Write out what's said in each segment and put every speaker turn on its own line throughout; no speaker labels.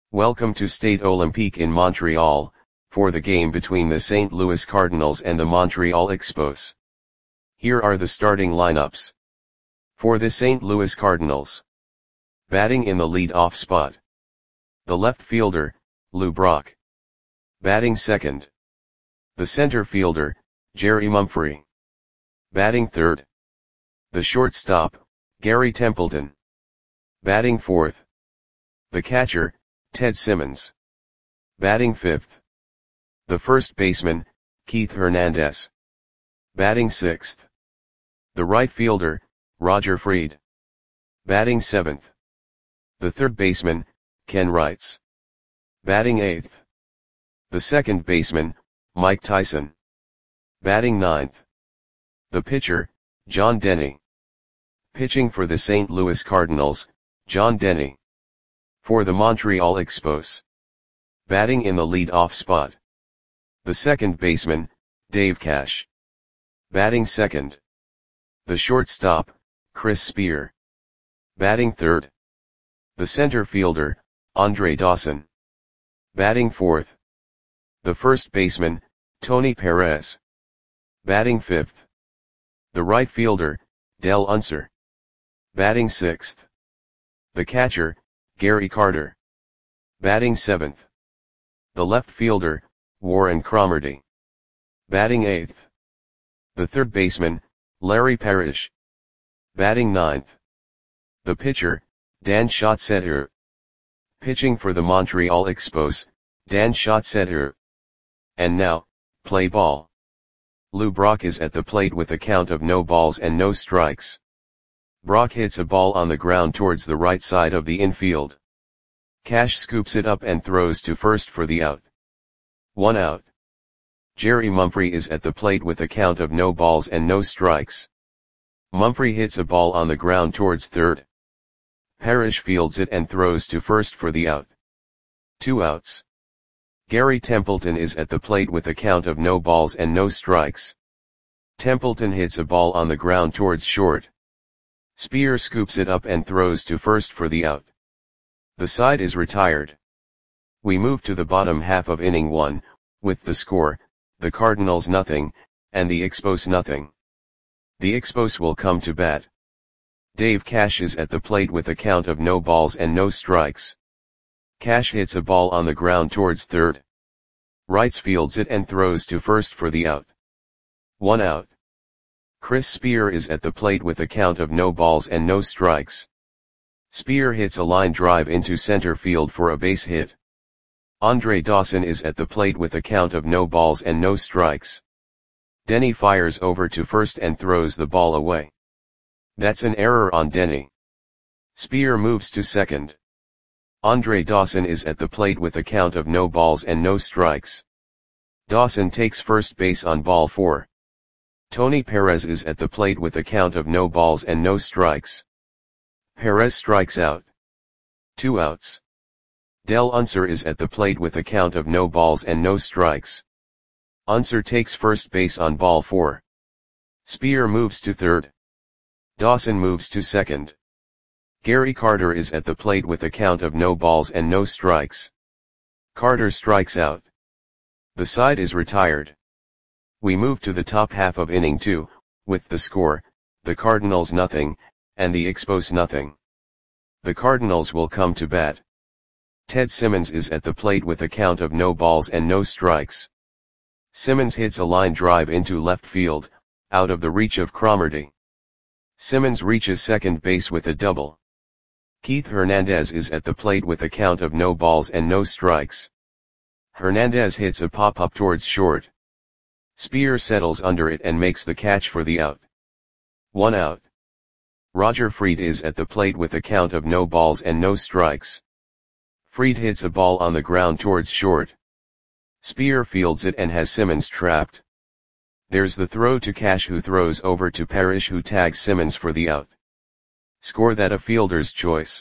Welcome to Stade Olympique in Montreal, for the game between the St. Louis Cardinals and the Montreal Expos. Here are the starting lineups. For the St. Louis Cardinals. Batting in the lead-off spot. The left fielder, Lou Brock. Batting second. The center fielder, Jerry Mumphrey. Batting third. The shortstop, Gary Templeton. Batting fourth. The catcher, Ted Simmons. Batting fifth. The first baseman, Keith Hernandez. Batting sixth. The right fielder, Roger Freed. Batting seventh. The third baseman, Ken Wrights. Batting eighth. The second baseman, Mike Tyson. Batting ninth. The pitcher, John Denny. Pitching for the St. Louis Cardinals, John Denny. For the Montreal Expos. Batting in the lead-off spot. The second baseman, Dave Cash. Batting second. The shortstop, Chris Spear. Batting third. The center fielder, Andre Dawson. Batting fourth. The first baseman, Tony Perez. Batting fifth. The right fielder, Del Unser. Batting sixth. The catcher, Gary Carter. Batting seventh. The left fielder, Warren Cromartie. Batting eighth. The third baseman, Larry Parrish. Batting ninth. The pitcher, Dan Schatzeder. Pitching for the Montreal Expos, Dan Schatzeder. And now, play ball. Lou Brock is at the plate with a count of no balls and no strikes. Brock hits a ball on the ground towards the right side of the infield. Cash scoops it up and throws to first for the out. 1 out. Jerry Mumphrey is at the plate with a count of no balls and no strikes. Mumphrey hits a ball on the ground towards third. Parrish fields it and throws to first for the out. 2 outs. Gary Templeton is at the plate with a count of no balls and no strikes. Templeton hits a ball on the ground towards short. Spear scoops it up and throws to first for the out. The side is retired. We move to the bottom half of inning 1, with the score, the Cardinals nothing, and the Expos nothing. The Expos will come to bat. Dave Cash is at the plate with a count of no balls and no strikes. Cash hits a ball on the ground towards third. Wrights fields it and throws to first for the out. 1 out. Chris Spear is at the plate with a count of no balls and no strikes. Spear hits a line drive into center field for a base hit. Andre Dawson is at the plate with a count of no balls and no strikes. Denny fires over to first and throws the ball away. That's an error on Denny. Spear moves to second. Andre Dawson is at the plate with a count of no balls and no strikes. Dawson takes first base on ball 4. Tony Perez is at the plate with a count of no balls and no strikes. Perez strikes out. 2 outs. Del Unser is at the plate with a count of no balls and no strikes. Unser takes first base on ball 4. Spear moves to third. Dawson moves to second. Gary Carter is at the plate with a count of no balls and no strikes. Carter strikes out. The side is retired. We move to the top half of inning 2, with the score, the Cardinals nothing, and the Expos nothing. The Cardinals will come to bat. Ted Simmons is at the plate with a count of no balls and no strikes. Simmons hits a line drive into left field, out of the reach of Cromartie. Simmons reaches second base with a double. Keith Hernandez is at the plate with a count of no balls and no strikes. Hernandez hits a pop-up towards short. Spear settles under it and makes the catch for the out. 1 out. Roger Freed is at the plate with a count of no balls and no strikes. Freed hits a ball on the ground towards short. Spear fields it and has Simmons trapped. There's the throw to Cash, who throws over to Parrish, who tags Simmons for the out. Score that a fielder's choice.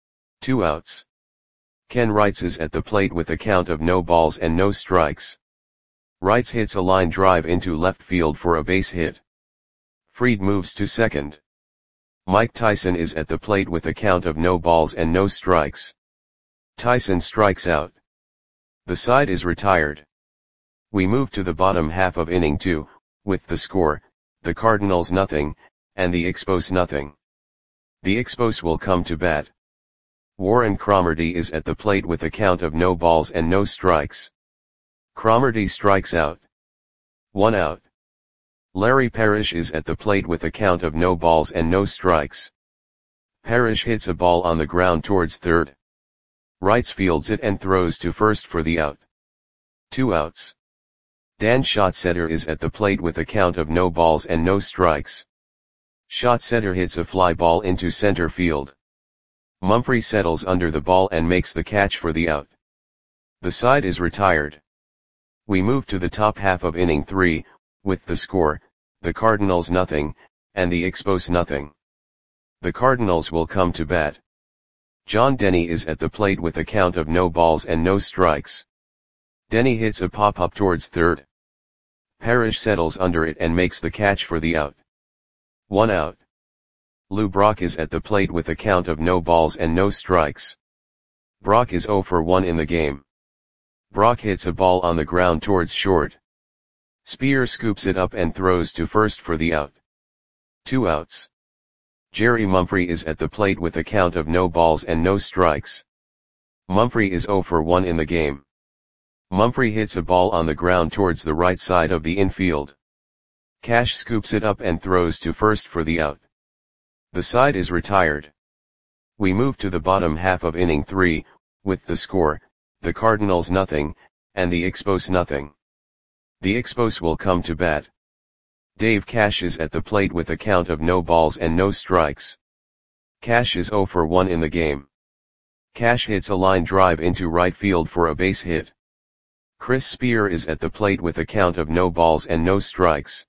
2 outs. Ken Wrights is at the plate with a count of no balls and no strikes. Wrights hits a line drive into left field for a base hit. Freed moves to second. Mike Tyson is at the plate with a count of no balls and no strikes. Tyson strikes out. The side is retired. We move to the bottom half of inning 2, with the score, the Cardinals nothing, and the Expos nothing. The Expos will come to bat. Warren Cromartie is at the plate with a count of no balls and no strikes. Cromartie strikes out. 1 out. Larry Parrish is at the plate with a count of no balls and no strikes. Parrish hits a ball on the ground towards third. Wrights fields it and throws to first for the out. 2 outs. Dan Schatzeder is at the plate with a count of no balls and no strikes. Schatzeder hits a fly ball into center field. Mumphrey settles under the ball and makes the catch for the out. The side is retired. We move to the top half of inning 3, with the score, the Cardinals nothing, and the Expos nothing. The Cardinals will come to bat. John Denny is at the plate with a count of no balls and no strikes. Denny hits a pop-up towards third. Parrish settles under it and makes the catch for the out. 1 out. Lou Brock is at the plate with a count of no balls and no strikes. Brock is 0 for 1 in the game. Brock hits a ball on the ground towards short. Spear scoops it up and throws to first for the out. 2 outs. Jerry Mumphrey is at the plate with a count of no balls and no strikes. Mumphrey is 0 for 1 in the game. Mumphrey hits a ball on the ground towards the right side of the infield. Cash scoops it up and throws to first for the out. The side is retired. We move to the bottom half of inning 3, with the score, the Cardinals nothing, and the Expos nothing. The Expos will come to bat. Dave Cash is at the plate with a count of no balls and no strikes. Cash is 0 for 1 in the game. Cash hits a line drive into right field for a base hit. Chris Spear is at the plate with a count of no balls and no strikes.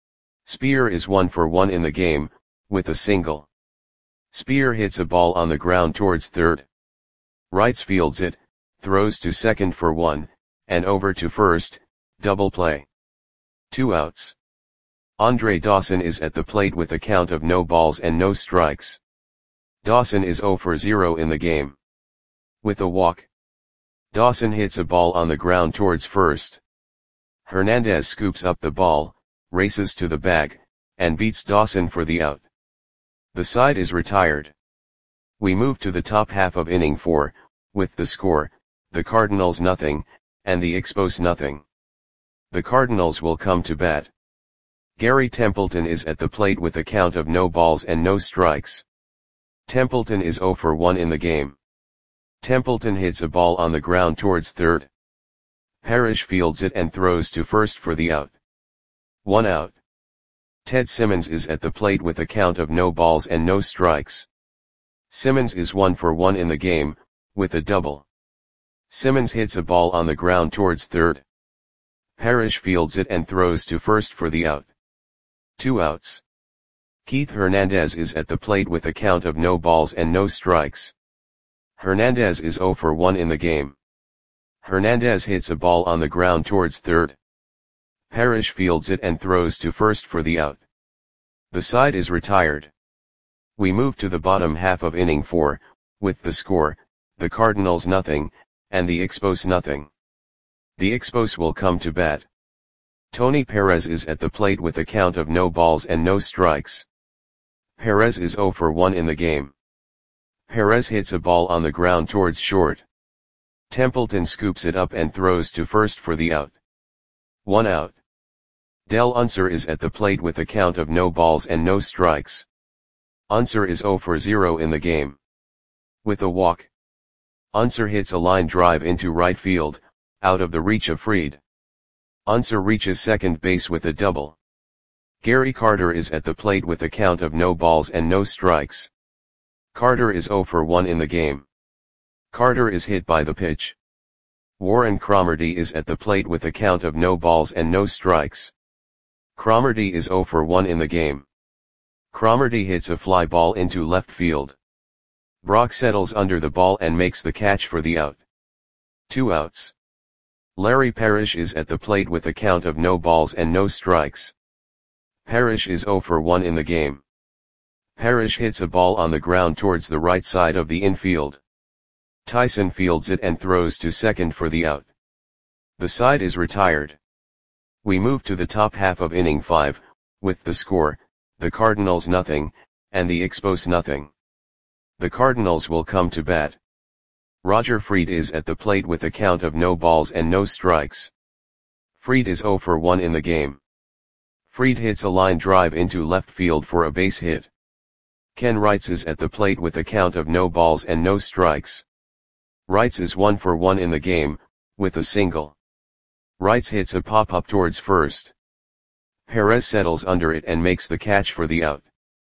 Spear is 1 for 1 in the game, with a single. Spear hits a ball on the ground towards third. Wrights fields it, throws to second for 1, and over to first, double play. 2 outs. Andre Dawson is at the plate with a count of no balls and no strikes. Dawson is 0 for 0 in the game. With a walk. Dawson hits a ball on the ground towards first. Hernandez scoops up the ball, races to the bag, and beats Dawson for the out. The side is retired. We move to the top half of inning 4, with the score, the Cardinals nothing, and the Expos nothing. The Cardinals will come to bat. Gary Templeton is at the plate with a count of no balls and no strikes. Templeton is 0 for 1 in the game. Templeton hits a ball on the ground towards third. Parrish fields it and throws to first for the out. 1 out. Ted Simmons is at the plate with a count of no balls and no strikes. Simmons is 1 for 1 in the game, with a double. Simmons hits a ball on the ground towards third. Parrish fields it and throws to first for the out. 2 outs. Keith Hernandez is at the plate with a count of no balls and no strikes. Hernandez is 0 for 1 in the game. Hernandez hits a ball on the ground towards third. Parrish fields it and throws to first for the out. The side is retired. We move to the bottom half of inning 4, with the score, the Cardinals nothing, and the Expos nothing. The Expos will come to bat. Tony Perez is at the plate with a count of no balls and no strikes. Perez is 0 for 1 in the game. Perez hits a ball on the ground towards short. Templeton scoops it up and throws to first for the out. 1 out. Del Unser is at the plate with a count of no balls and no strikes. Unser is 0 for 0 in the game. With a walk. Unser hits a line drive into right field, out of the reach of Fried. Unser reaches second base with a double. Gary Carter is at the plate with a count of no balls and no strikes. Carter is 0 for 1 in the game. Carter is hit by the pitch. Warren Cromartie is at the plate with a count of no balls and no strikes. Cromartie is 0 for 1 in the game. Cromartie hits a fly ball into left field. Brock settles under the ball and makes the catch for the out. 2 outs. Larry Parrish is at the plate with a count of no balls and no strikes. Parrish is 0 for 1 in the game. Parrish hits a ball on the ground towards the right side of the infield. Tyson fields it and throws to second for the out. The side is retired. We move to the top half of inning 5, with the score, the Cardinals nothing, and the Expos nothing. The Cardinals will come to bat. Roger Freed is at the plate with a count of no balls and no strikes. Freed is 0 for 1 in the game. Freed hits a line drive into left field for a base hit. Ken Wrights is at the plate with a count of no balls and no strikes. Wrights is 1 for 1 in the game, with a single. Wrights hits a pop-up towards first. Perez settles under it and makes the catch for the out.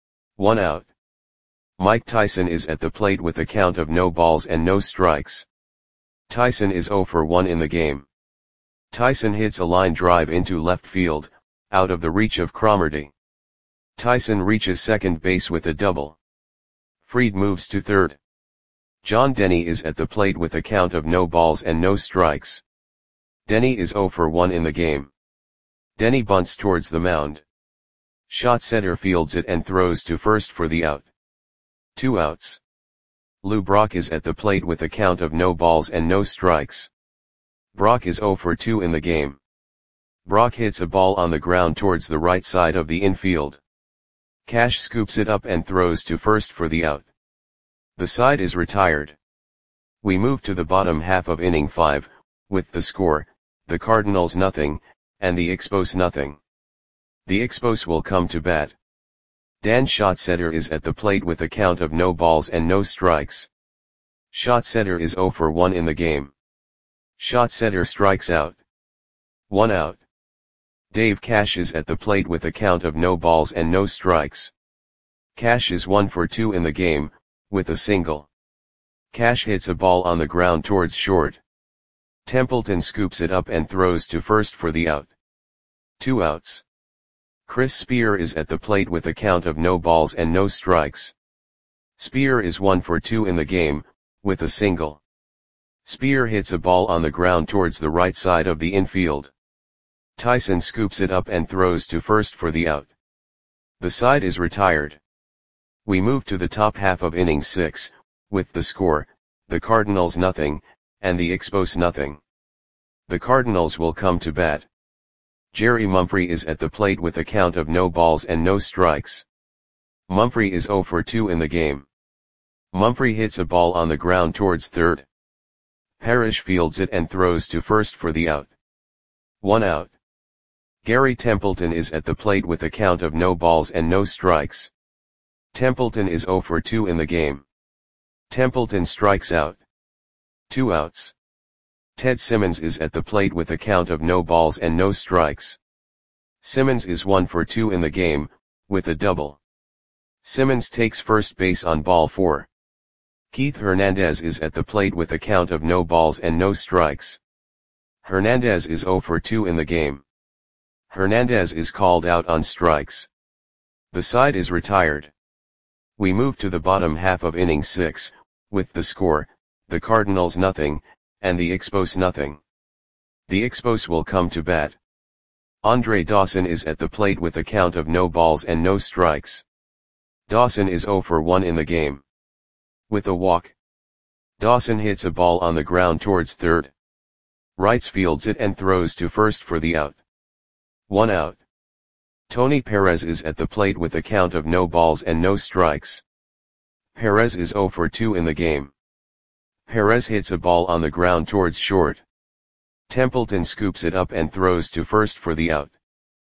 1 out. Mike Tyson is at the plate with a count of no balls and no strikes. Tyson is 0 for 1 in the game. Tyson hits a line drive into left field, out of the reach of Cromartie. Tyson reaches second base with a double. Freed moves to third. John Denny is at the plate with a count of no balls and no strikes. Denny is 0 for 1 in the game. Denny bunts towards the mound. Shot center fields it and throws to first for the out. 2 outs. Lou Brock is at the plate with a count of no balls and no strikes. Brock is 0 for 2 in the game. Brock hits a ball on the ground towards the right side of the infield. Cash scoops it up and throws to first for the out. The side is retired. We move to the bottom half of inning 5, with the score, the Cardinals nothing, and the Expos nothing. The Expos will come to bat. Dan Schatzeder is at the plate with a count of no balls and no strikes. Schatzeder is 0 for 1 in the game. Schatzeder strikes out. 1 out. Dave Cash is at the plate with a count of no balls and no strikes. Cash is 1 for 2 in the game, with a single. Cash hits a ball on the ground towards short. Templeton scoops it up and throws to first for the out. 2 outs. Chris Spear is at the plate with a count of no balls and no strikes. Spear is 1 for 2 in the game, with a single. Spear hits a ball on the ground towards the right side of the infield. Tyson scoops it up and throws to first for the out. The side is retired. We move to the top half of inning 6, with the score, the Cardinals nothing, and the Expos nothing. The Cardinals will come to bat. Jerry Mumphrey is at the plate with a count of no balls and no strikes. Mumphrey is 0 for 2 in the game. Mumphrey hits a ball on the ground towards third. Parrish fields it and throws to first for the out. 1 out. Gary Templeton is at the plate with a count of no balls and no strikes. Templeton is 0 for 2 in the game. Templeton strikes out. 2 outs. Ted Simmons is at the plate with a count of no balls and no strikes. Simmons is 1 for 2 in the game, with a double. Simmons takes first base on ball 4. Keith Hernandez is at the plate with a count of no balls and no strikes. Hernandez is 0 for 2 in the game. Hernandez is called out on strikes. The side is retired. We move to the bottom half of inning 6, with the score, the Cardinals nothing, and the Expos nothing. The Expos will come to bat. Andre Dawson is at the plate with a count of no balls and no strikes. Dawson is 0 for 1 in the game. With a walk. Dawson hits a ball on the ground towards third. Wrights fields it and throws to first for the out. 1 out. Tony Perez is at the plate with a count of no balls and no strikes. Perez is 0 for 2 in the game. Perez hits a ball on the ground towards short. Templeton scoops it up and throws to first for the out.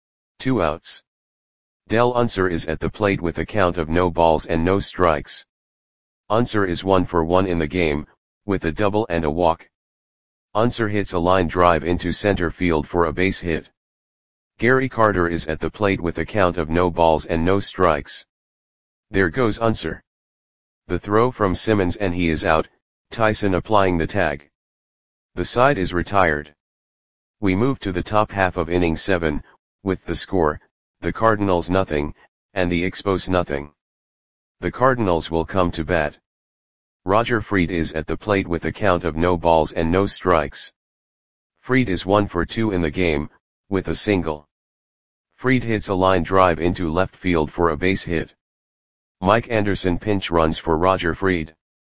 2 outs. Del Unser is at the plate with a count of no balls and no strikes. Unser is 1 for 1 in the game, with a double and a walk. Unser hits a line drive into center field for a base hit. Gary Carter is at the plate with a count of no balls and no strikes. There goes Unser. The throw from Simmons and he is out, Tyson applying the tag. The side is retired. We move to the top half of inning 7, with the score, the Cardinals nothing, and the Expos nothing. The Cardinals will come to bat. Roger Freed is at the plate with a count of no balls and no strikes. Freed is 1 for 2 in the game, with a single. Freed hits a line drive into left field for a base hit. Mike Anderson pinch runs for Roger Freed.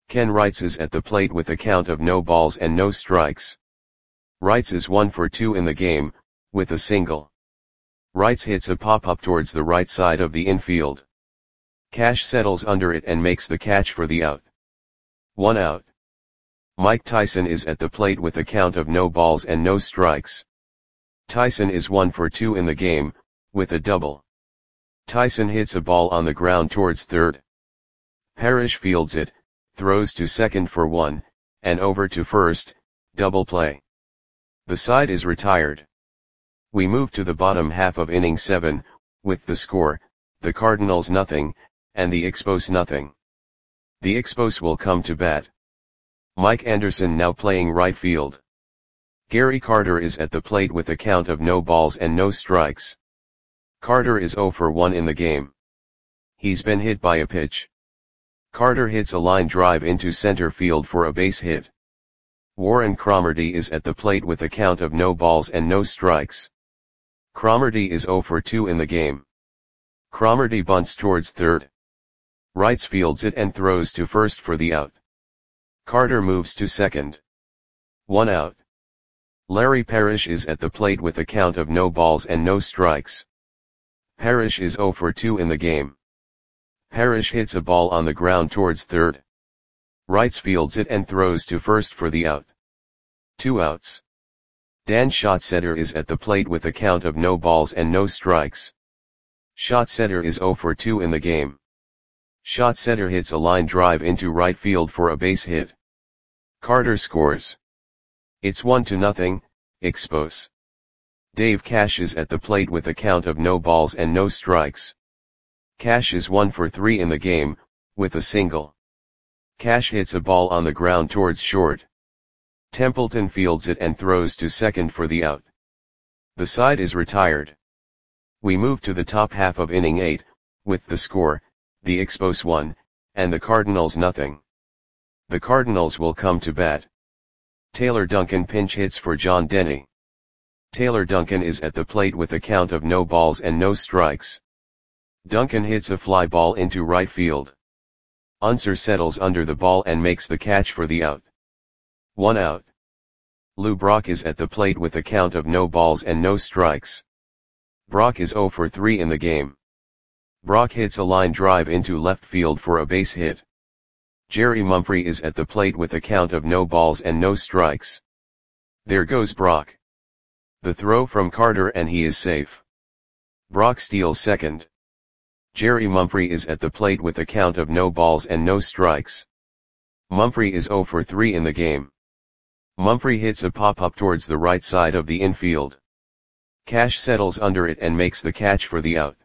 Ken Wrights is at the plate with a count of no balls and no strikes. Wrights is 1 for 2 in the game, with a single. Wrights hits a pop-up towards the right side of the infield. Cash settles under it and makes the catch for the out. 1 out. Mike Tyson is at the plate with a count of no balls and no strikes. Tyson is 1 for 2 in the game, with a double. Tyson hits a ball on the ground towards third. Parrish fields it, throws to second for 1, and over to first, double play. The side is retired. We move to the bottom half of inning 7, with the score, the Cardinals nothing, and the Expos nothing. The Expos will come to bat. Mike Anderson now playing right field. Gary Carter is at the plate with a count of no balls and no strikes. Carter is 0 for 1 in the game. He's been hit by a pitch. Carter hits a line drive into center field for a base hit. Warren Cromartie is at the plate with a count of no balls and no strikes. Cromartie is 0 for 2 in the game. Cromartie bunts towards third. Wrights fields it and throws to first for the out. Carter moves to second. 1 out. Larry Parrish is at the plate with a count of no balls and no strikes. Parrish is 0 for 2 in the game. Parrish hits a ball on the ground towards third. Wrights fields it and throws to first for the out. 2 outs. Dan Schatzeder is at the plate with a count of no balls and no strikes. Schatzeder is 0 for 2 in the game. Schatzeder hits a line drive into right field for a base hit. Carter scores. It's 1-0, Expos. Dave Cash is at the plate with a count of no balls and no strikes. Cash is 1 for 3 in the game, with a single. Cash hits a ball on the ground towards short. Templeton fields it and throws to second for the out. The side is retired. We move to the top half of inning 8, with the score, the Expos 1, and the Cardinals nothing. The Cardinals will come to bat. Taylor Duncan pinch hits for John Denny. Taylor Duncan is at the plate with a count of no balls and no strikes. Duncan hits a fly ball into right field. Unser settles under the ball and makes the catch for the out. 1 out. Lou Brock is at the plate with a count of no balls and no strikes. Brock is 0 for 3 in the game. Brock hits a line drive into left field for a base hit. Jerry Mumphrey is at the plate with a count of no balls and no strikes. There goes Brock. The throw from Carter and he is safe. Brock steals second. Jerry Mumphrey is at the plate with a count of no balls and no strikes. Mumphrey is 0 for 3 in the game. Mumphrey hits a pop-up towards the right side of the infield. Cash settles under it and makes the catch for the out.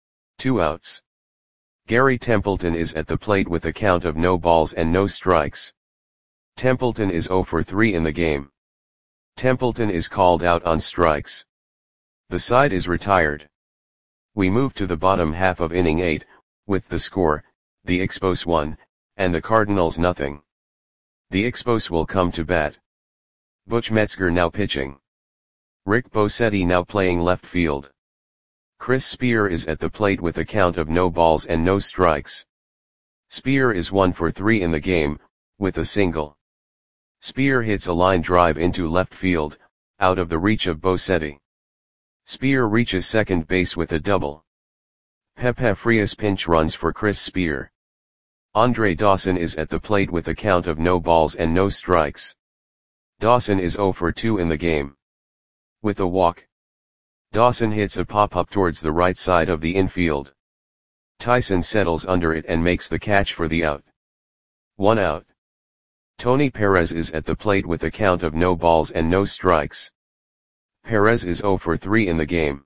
2 outs. Gary Templeton is at the plate with a count of no balls and no strikes. Templeton is 0 for 3 in the game. Templeton is called out on strikes. The side is retired. We move to the bottom half of inning 8, with the score, the Expos 1, and the Cardinals nothing. The Expos will come to bat. Butch Metzger now pitching. Rick Bosetti now playing left field. Chris Spear is at the plate with a count of no balls and no strikes. Spear is 1 for 3 in the game, with a single. Spear hits a line drive into left field, out of the reach of Bosetti. Spear reaches second base with a double. Pepe Frias pinch runs for Chris Spear. Andre Dawson is at the plate with a count of no balls and no strikes. Dawson is 0 for 2 in the game. With a walk. Dawson hits a pop-up towards the right side of the infield. Tyson settles under it and makes the catch for the out. 1 out. Tony Perez is at the plate with a count of no balls and no strikes. Perez is 0 for 3 in the game.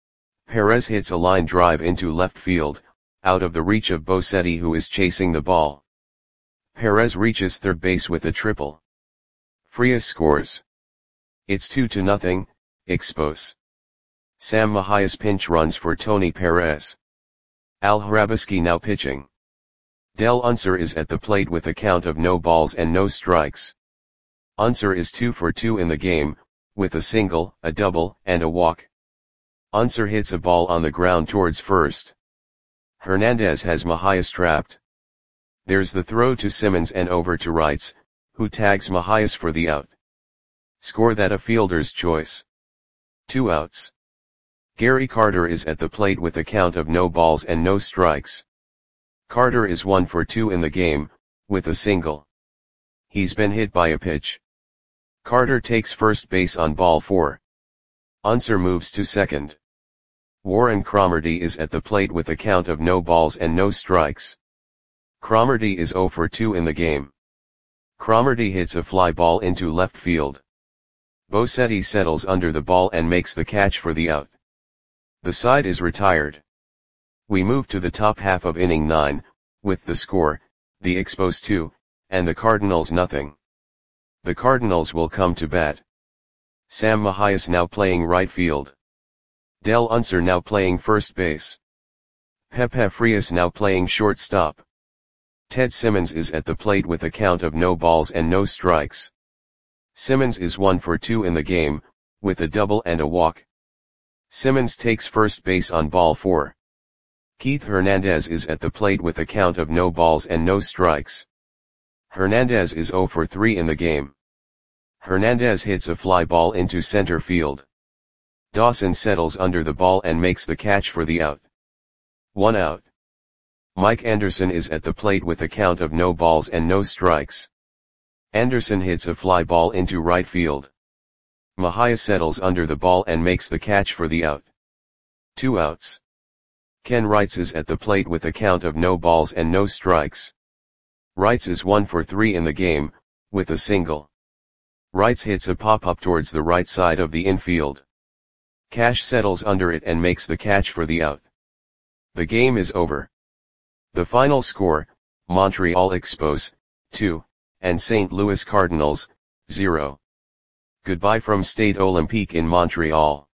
Perez hits a line drive into left field, out of the reach of Bosetti who is chasing the ball. Perez reaches third base with a triple. Frias scores. It's 2-0, Expos. Sam Mahias pinch runs for Tony Perez. Al Hrabosky now pitching. Del Unser is at the plate with a count of no balls and no strikes. Unser is 2 for 2 in the game, with a single, a double, and a walk. Unser hits a ball on the ground towards first. Hernandez has Mahias trapped. There's the throw to Simmons and over to Wrights, who tags Mahias for the out. Score that a fielder's choice. 2 outs. Gary Carter is at the plate with a count of no balls and no strikes. Carter is 1 for 2 in the game, with a single. He's been hit by a pitch. Carter takes first base on ball 4. Unser moves to second. Warren Cromartie is at the plate with a count of no balls and no strikes. Cromartie is 0 for 2 in the game. Cromartie hits a fly ball into left field. Bosetti settles under the ball and makes the catch for the out. The side is retired. We move to the top half of inning 9, with the score, the Expos 2, and the Cardinals nothing. The Cardinals will come to bat. Sam Mahias now playing right field. Del Unser now playing first base. Pepe Frias now playing shortstop. Ted Simmons is at the plate with a count of no balls and no strikes. Simmons is 1 for 2 in the game, with a double and a walk. Simmons takes first base on ball 4. Keith Hernandez is at the plate with a count of no balls and no strikes. Hernandez is 0 for 3 in the game. Hernandez hits a fly ball into center field. Dawson settles under the ball and makes the catch for the out. 1 out. Mike Anderson is at the plate with a count of no balls and no strikes. Anderson hits a fly ball into right field. Mahias settles under the ball and makes the catch for the out. 2 outs. Ken Wrights is at the plate with a count of no balls and no strikes. Wrights is 1 for 3 in the game, with a single. Wrights hits a pop-up towards the right side of the infield. Cash settles under it and makes the catch for the out. The game is over. The final score, Montreal Expos, 2, and St. Louis Cardinals, 0. Goodbye from Stade Olympique in Montreal.